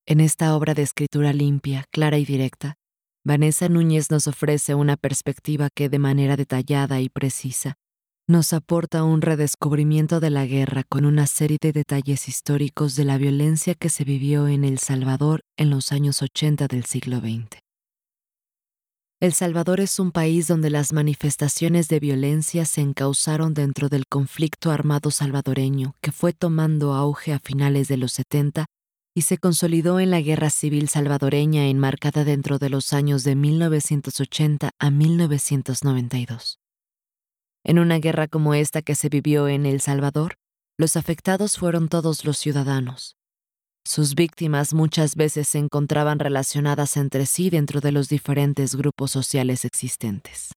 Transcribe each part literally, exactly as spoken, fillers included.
En esta obra de escritura limpia, clara y directa, Vanessa Núñez nos ofrece una perspectiva que, de manera detallada y precisa, nos aporta un redescubrimiento de la guerra con una serie de detalles históricos de la violencia que se vivió en El Salvador en los años ochenta del siglo veinte. El Salvador es un país donde las manifestaciones de violencia se encauzaron dentro del conflicto armado salvadoreño que fue tomando auge a finales de los setenta y se consolidó en la Guerra Civil Salvadoreña enmarcada dentro de los años de mil novecientos ochenta a mil novecientos noventa y dos. En una guerra como esta que se vivió en El Salvador, los afectados fueron todos los ciudadanos. Sus víctimas muchas veces se encontraban relacionadas entre sí dentro de los diferentes grupos sociales existentes.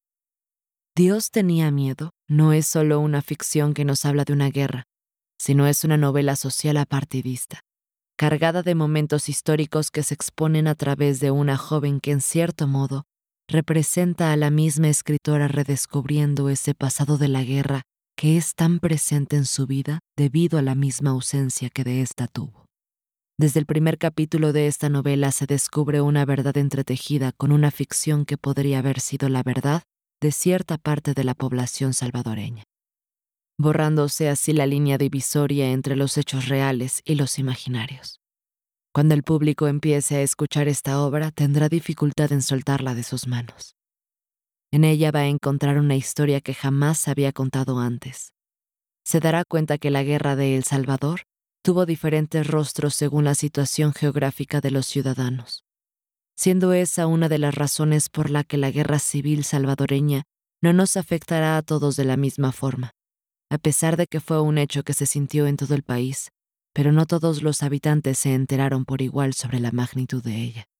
Dios tenía miedo no es solo una ficción que nos habla de una guerra, sino es una novela social apartidista, cargada de momentos históricos que se exponen a través de una joven que, en cierto modo, representa a la misma escritora redescubriendo ese pasado de la guerra que es tan presente en su vida debido a la misma ausencia que de ésta tuvo. Desde el primer capítulo de esta novela se descubre una verdad entretejida con una ficción que podría haber sido la verdad de cierta parte de la población salvadoreña, borrándose así la línea divisoria entre los hechos reales y los imaginarios. Cuando el público empiece a escuchar esta obra, tendrá dificultad en soltarla de sus manos. En ella va a encontrar una historia que jamás había contado antes. Se dará cuenta que la guerra de El Salvador tuvo diferentes rostros según la situación geográfica de los ciudadanos, siendo esa una de las razones por la que la guerra civil salvadoreña no nos afectará a todos de la misma forma, a pesar de que fue un hecho que se sintió en todo el país, pero no todos los habitantes se enteraron por igual sobre la magnitud de ella.